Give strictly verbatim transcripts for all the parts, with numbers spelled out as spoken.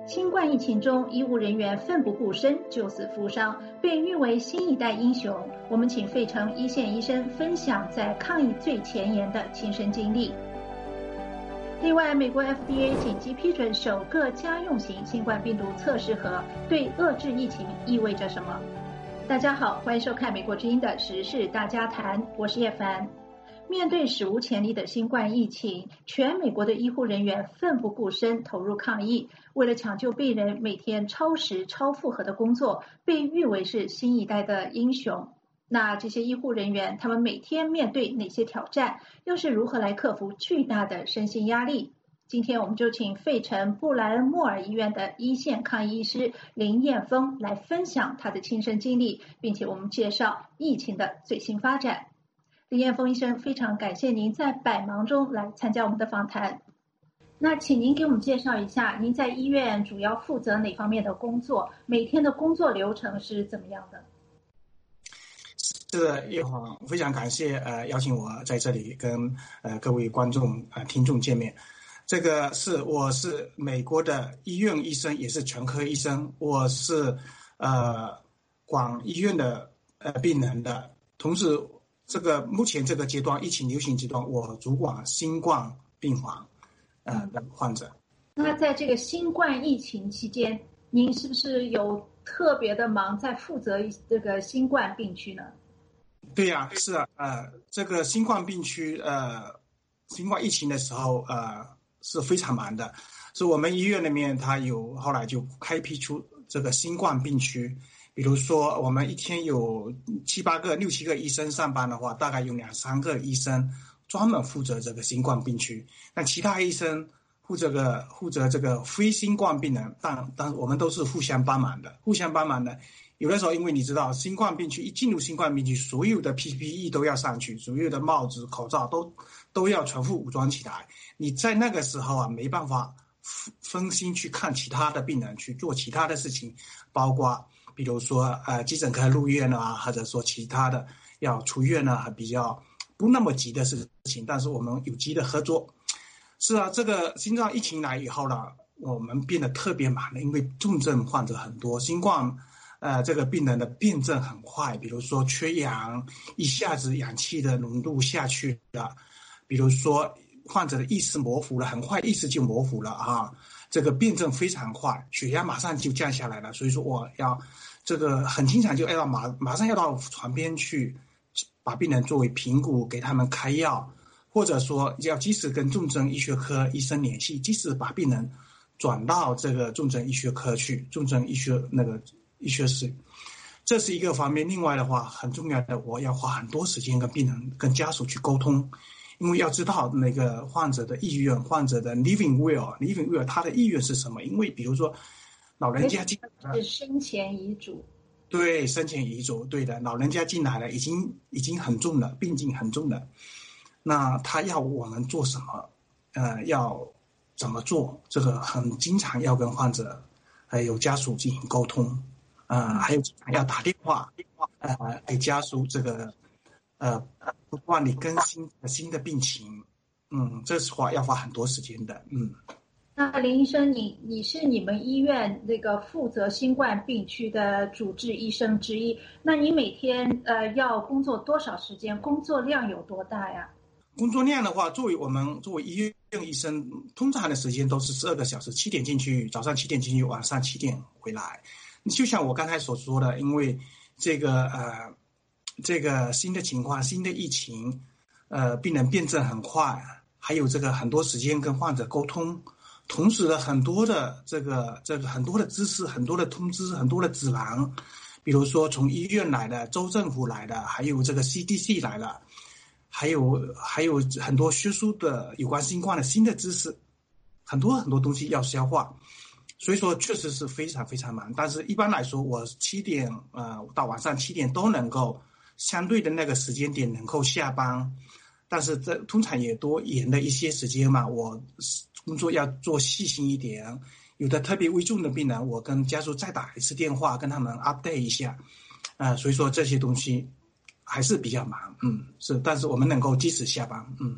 新冠疫情中，医务人员奋不顾身，救死扶伤，被誉为新一代英雄。我们请费城一线医生分享在抗疫最前沿的亲身经历。另外，美国 F D A 紧急批准首个家用型新冠病毒测试盒，对遏制疫情意味着什么？大家好，欢迎收看美国之音的时事大家谈，我是叶凡。面对史无前例的新冠疫情，全美国的医护人员奋不顾身投入抗疫，为了抢救病人，每天超时超负荷的工作，被誉为是新一代的英雄。那这些医护人员，他们每天面对哪些挑战，又是如何来克服巨大的身心压力？今天我们就请费城布莱恩莫尔医院的一线抗疫医师林燕峰来分享他的亲身经历，并且我们介绍疫情的最新发展。林燕峰医生，非常感谢您在百忙中来参加我们的访谈。那请您给我们介绍一下，您在医院主要负责哪方面的工作？每天的工作流程是怎么样的？ 是的，叶黄，非常感谢呃邀请我在这里跟呃各位观众呃听众见面。这个是我是美国的医院医生，也是全科医生，我是呃管医院的呃病人的，同时。这个目前这个阶段，疫情流行阶段，我主管新冠病房，呃的患者。 那在这个新冠疫情期间，您是不是有特别的忙，在负责这个新冠病区呢？ 对呀、啊，是啊，呃，这个新冠病区，呃，新冠疫情的时候，呃，是非常忙的。是我们医院里面，它有后来就开辟出这个新冠病区。比如说，我们一天有七八个、六七个医生上班的话，大概有两三个医生专门负责这个新冠病区。那其他医生负责个负责这个非新冠病人，但但我们都是互相帮忙的，互相帮忙的。有的时候，因为你知道，新冠病区一进入新冠病区，所有的 P P E 都要上去，所有的帽子、口罩都都要全副武装起来。你在那个时候啊，没办法分心去看其他的病人，去做其他的事情，包括。比如说，呃，急诊科入院啊，或者说其他的要出院呢，还比较不那么急的事情，但是我们有机的合作。是啊，这个新冠疫情来以后呢，我们变得特别忙了，因为重症患者很多，新冠，呃，这个病人的病症很快，比如说缺氧，一下子氧气的浓度下去了，比如说患者的意识模糊了，很快意识就模糊了啊。这个病症非常快，血压马上就降下来了，所以说我要这个很经常就要马马上要到床边去，把病人作为评估，给他们开药，或者说要及时跟重症医学科医生联系，及时把病人转到这个重症医学科去，重症医学那个医学室，这是一个方面。另外的话，很重要的，我要花很多时间跟病人、跟家属去沟通。因为要知道那个患者的意愿，患者的 living will，living will 他的意愿是什么？因为比如说老人家进来是生前遗嘱， 对，生前遗嘱，对的，老人家进来了，已经已经很重了，病情很重了，那他要我们做什么？呃，要怎么做？这个很经常要跟患者还有家属进行沟通，啊、呃，还有要打电话，呃，给家属这个。呃，不断地更新新的病情，嗯，这是花要花很多时间的，嗯。 那林医生，你你是你们医院那个负责新冠病区的主治医生之一，那你每天呃要工作多少时间？工作量有多大呀？ 工作量的话，作为我们作为医院医生，通常的时间都是十二个小时，七点进去，早上七点进去，晚上七点回来。就像我刚才所说的，因为这个呃。这个新的情况，新的疫情，呃，病人变症很快，还有这个很多时间跟患者沟通，同时的很多的这个这个很多的知识，很多的通知，很多的指南，比如说从医院来的、州政府来的，还有这个 C D C 来的，还有还有很多学术的有关新冠的新的知识，很多很多东西要消化。所以说确实是非常非常忙，但是一般来说，我七点呃到晚上七点都能够。相对的那个时间点能够下班，但是这通常也多延了一些时间嘛。我工作要做细心一点，有的特别危重的病人，我跟家属再打一次电话，跟他们 update 一下，啊、呃，所以说这些东西还是比较忙，嗯，是，但是我们能够及时下班，嗯。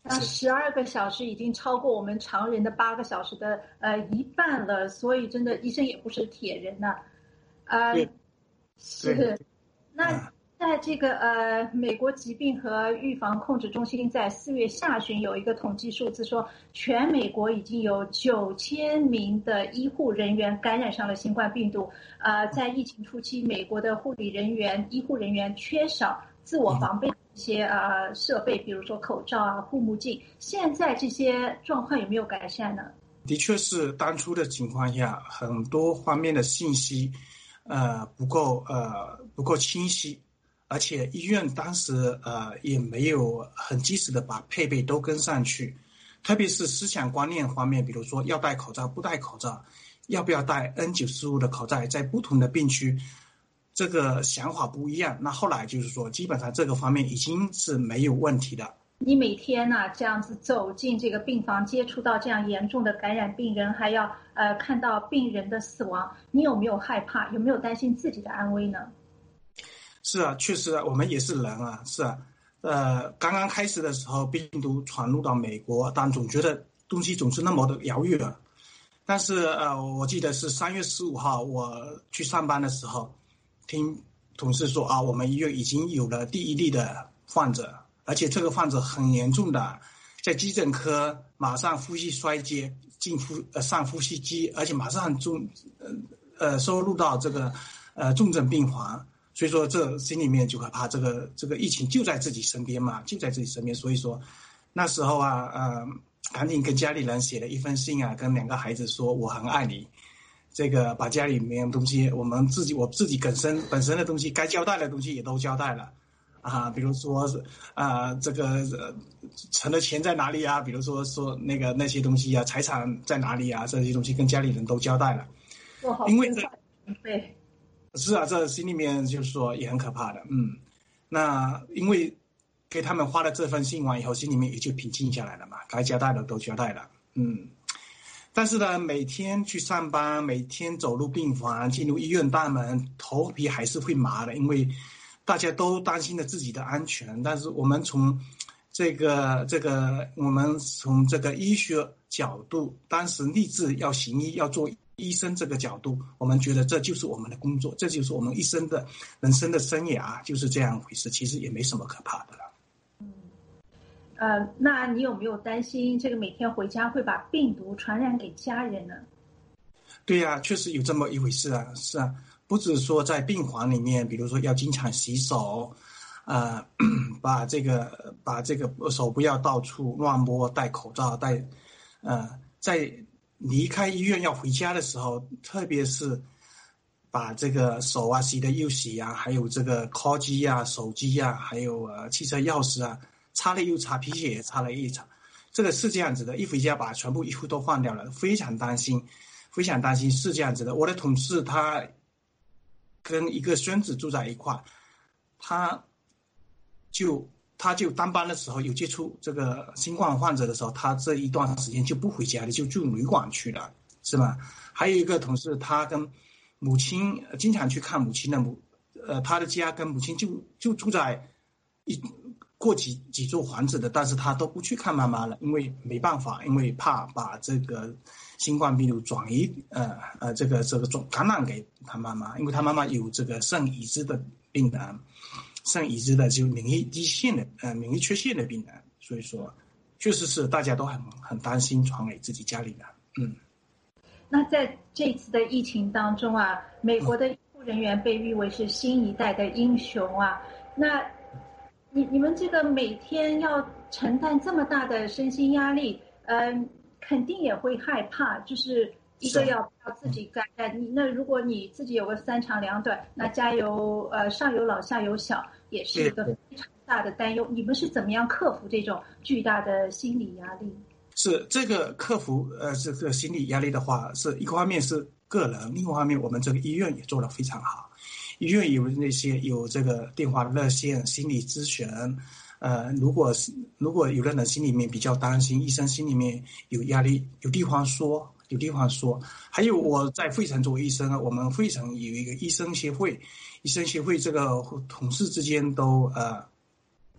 那十二个小时已经超过我们常人的八个小时的呃一半了，所以真的医生也不是铁人呐、啊，呃，是。那在这个呃美国疾病和预防控制中心在四月下旬有一个统计数字说，全美国已经有九千名的医护人员感染上了新冠病毒。呃，在疫情初期，美国的护理人员、医护人员缺少自我防备。一些呃设备，比如说口罩啊、护目镜，现在这些状况有没有改善呢？ 的确是当初的情况下，很多方面的信息，呃不够呃不够清晰，而且医院当时呃也没有很及时的把配备都跟上去，特别是思想观念方面，比如说要戴口罩不戴口罩，要不要戴 N 九十五 的口罩，在不同的病区。这个想法不一样，那后来就是说，基本上这个方面已经是没有问题的。 你每天呢、啊、这样子走进这个病房，接触到这样严重的感染病人，还要呃看到病人的死亡，你有没有害怕？有没有担心自己的安危呢？ 是啊，确实啊，我们也是人啊，是啊，呃，刚刚开始的时候，病毒传入到美国，但总觉得东西总是那么的遥远。但是呃，我记得是三月十五号我去上班的时候。听同事说啊，我们医院已经有了第一例的患者，而且这个患者很严重的，在急诊科马上呼吸衰竭，进呼呃上呼吸机，而且马上重呃呃收入到这个呃重症病房，所以说这心里面就害怕，这个这个疫情就在自己身边嘛，就在自己身边，所以说那时候啊，呃，赶紧跟家里人写了一封信啊，跟两个孩子说我很爱你。这个把家里面的东西，我们自己我自己本身本身的东西，该交代的东西也都交代了，啊，比如说啊、呃，这个呃存的钱在哪里啊？比如说说那个那些东西啊，财产在哪里啊？这些东西跟家里人都交代了。 做好因为这对， 是啊，这心里面就是说也很可怕的，嗯。那因为给他们发了这份信完以后，心里面也就平静下来了嘛，该交代的都交代了，嗯。但是呢，每天去上班，每天走入病房，进入医院大门，头皮还是会麻的，因为大家都担心着自己的安全。但是我们从这个这个，我们从这个医学角度，当时立志要行医，要做医生这个角度，我们觉得这就是我们的工作，这就是我们一生的人生的生涯，就是这样回事。其实也没什么可怕的了。 呃，那你有没有担心这个每天回家会把病毒传染给家人呢？ 对呀、啊，确实有这么一回事啊，是啊，不止说在病房里面，比如说要经常洗手，呃，把这个把这个手不要到处乱摸，戴口罩，戴，呃，在离开医院要回家的时候，特别是把这个手啊洗的又洗啊，还有这个 call 机啊、手机啊，还有呃汽车钥匙啊。擦了又擦，皮鞋也擦了一擦，这个是这样子的。一回家把全部衣服都换掉了，非常担心，非常担心是这样子的。我的同事他跟一个孙子住在一块，他就他就当班的时候有接触这个新冠患者的时候，他这一段时间就不回家了，就住旅馆去了，是吧？还有一个同事，他跟母亲经常去看母亲的母，呃，他的家跟母亲就就住在一。过几几座房子的，但是他都不去看妈妈了，因为没办法，因为怕把这个新冠病毒转移，呃呃，这个这个转感染给他妈妈，因为他妈妈有这个肾已知的病人，肾已知的就免疫低陷的呃免疫缺陷的病人，所以说确实是大家都很很担心传给自己家里人，嗯。 那在这次的疫情当中啊，美国的医护人员被誉为是新一代的英雄啊，那。你你们这个每天要承担这么大的身心压力，嗯、呃，肯定也会害怕。就是一个要要自己感染，你那如果你自己有个三长两短，那家有呃上有老下有小，也是一个非常大的担忧。你们是怎么样克服这种巨大的心理压力？ 是这个克服呃这个心理压力的话，是一个方面是个人，另外一方面我们这个医院也做得非常好。医院有那些有这个电话热线、心理咨询，呃，如果是如果有的人心里面比较担心，医生心里面有压力，有地方说，有地方说。还有我在费城作为医生，我们费城有一个医生协会，医生协会这个同事之间都呃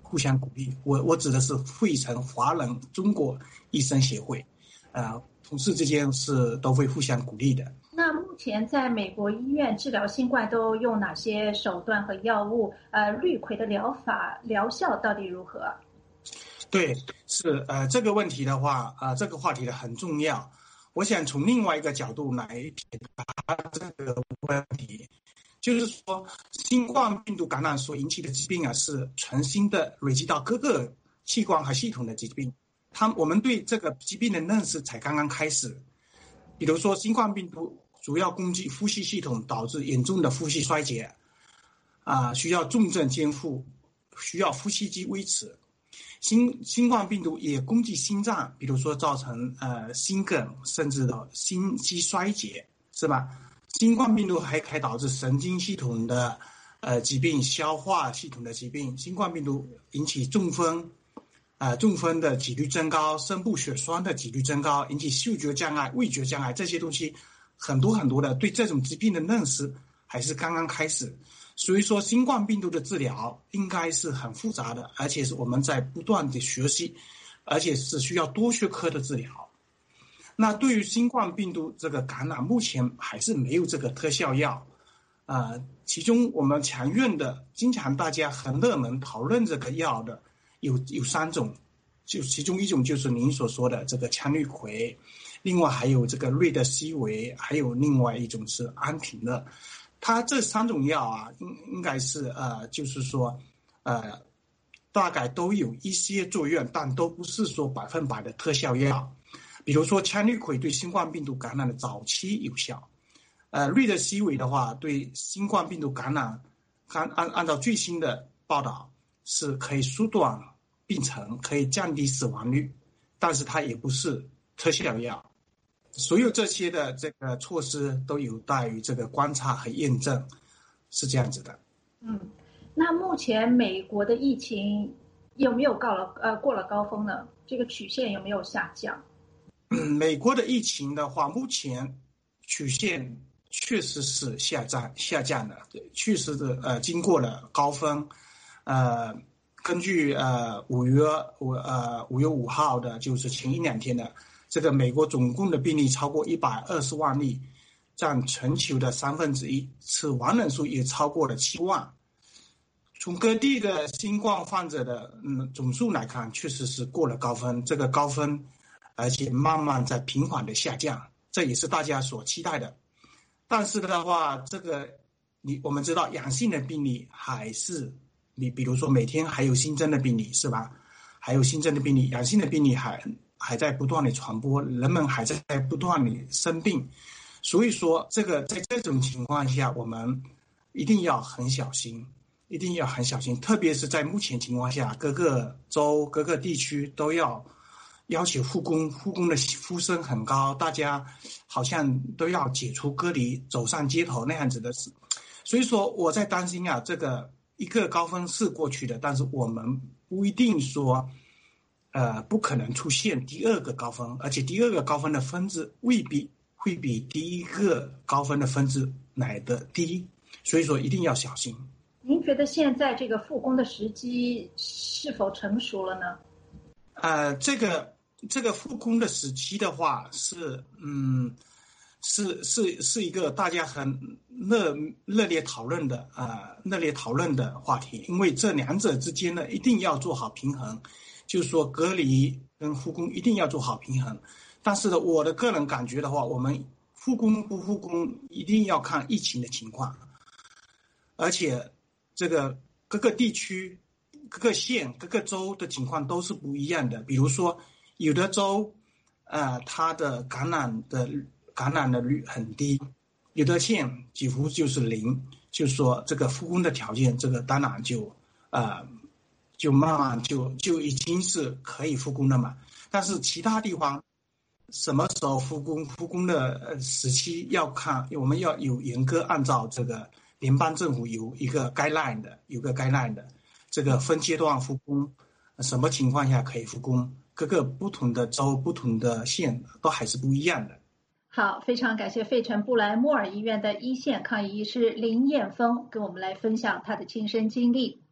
互相鼓励。我我指的是费城华人中国医生协会，呃，同事之间是都会互相鼓励的。 那目前在美国医院治疗新冠都用哪些手段和药物？呃，氯喹的疗法疗效到底如何？ 对，是呃这个问题的话，啊、呃、这个话题的很重要。我想从另外一个角度来解答这个问题，就是说新冠病毒感染所引起的疾病啊，是全新的累积到各个器官和系统的疾病。它我们对这个疾病的认识才刚刚开始。比如说新冠病毒主要攻击呼吸系统，导致严重的呼吸衰竭，啊、呃，需要重症监护，需要呼吸机维持。新新冠病毒也攻击心脏，比如说造成呃心梗，甚至的心肌衰竭，是吧？新冠病毒还可以导致神经系统的呃疾病、消化系统的疾病。新冠病毒引起中风，呃中风的几率增高，深部血栓的几率增高，引起嗅觉障碍、味觉障碍，这些东西很多很多的，对这种疾病的认识还是刚刚开始。所以说新冠病毒的治疗应该是很复杂的，而且是我们在不断的学习，而且是需要多学科的治疗。那对于新冠病毒这个感染，目前还是没有这个特效药，呃，其中我们常用的，经常大家很热门讨论这个药的有有三种，就其中一种就是您所说的这个羟氯喹，另外还有这个瑞德西韦，还有另外一种是安平乐。它这三种药啊，应应该是呃，就是说，呃，大概都有一些作用，但都不是说百分百的特效药。比如说羟氯喹对新冠病毒感染的早期有效，呃，瑞德西韦的话对新冠病毒感染，按按按照最新的报道是可以缩短病程，可以降低死亡率，但是它也不是特效药。所有这些的这个措施都有待于这个观察和验证，是这样子的。 嗯，那目前美国的疫情有没有告了呃过了高峰呢？这个曲线有没有下降？ 嗯，美国的疫情的话，目前曲线确实是下降下降的，确实的呃经过了高峰，呃，根据呃五月五呃五月五号的，就是前一两天的。这个美国总共的病例超过一百二十万例，占全球的三分之一，死亡人数也超过了七万。从各地的新冠患者的嗯总数来看，确实是过了高峰，这个高峰，而且慢慢在平缓的下降，这也是大家所期待的。但是的话，这个你我们知道，阳性的病例还是你比如说每天还有新增的病例是吧？还有新增的病例，阳性的病例还。还在不断的传播，人们还在不断的生病，所以说这个在这种情况下，我们一定要很小心，一定要很小心，特别是在目前情况下，各个州、各个地区都要要求复工，复工的呼声很高，大家好像都要解除隔离，走上街头那样子的事。所以说我在担心啊，这个一个高峰是过去的，但是我们不一定说。呃，不可能出现第二个高峰，而且第二个高峰的分子未必会比第一个高峰的分子来的低，所以说一定要小心。 您觉得现在这个复工的时机是否成熟了呢？ 呃，这个这个复工的时期的话是，嗯，是是是一个大家很热热烈讨论的啊、呃，热烈讨论的话题，因为这两者之间呢，一定要做好平衡。就是说隔离跟复工一定要做好平衡，但是呢，我的个人感觉的话，我们复工不复工一定要看疫情的情况，而且这个各个地区、各个县、各个州的情况都是不一样的。比如说，有的州，呃，它的感染的感染的率很低，有的县几乎就是零，就是说这个复工的条件，这个当然就呃。就慢慢就就已经是可以复工了嘛，但是其他地方什么时候复工，复工的时期要看，我们要有严格按照这个联邦政府有一个 guideline 的，有个 guideline 的，这个分阶段复工，什么情况下可以复工，各个不同的州、不同的县都还是不一样的。 好，非常感谢费城布莱莫尔医院的一线抗疫医师林燕峰跟我们来分享他的亲身经历。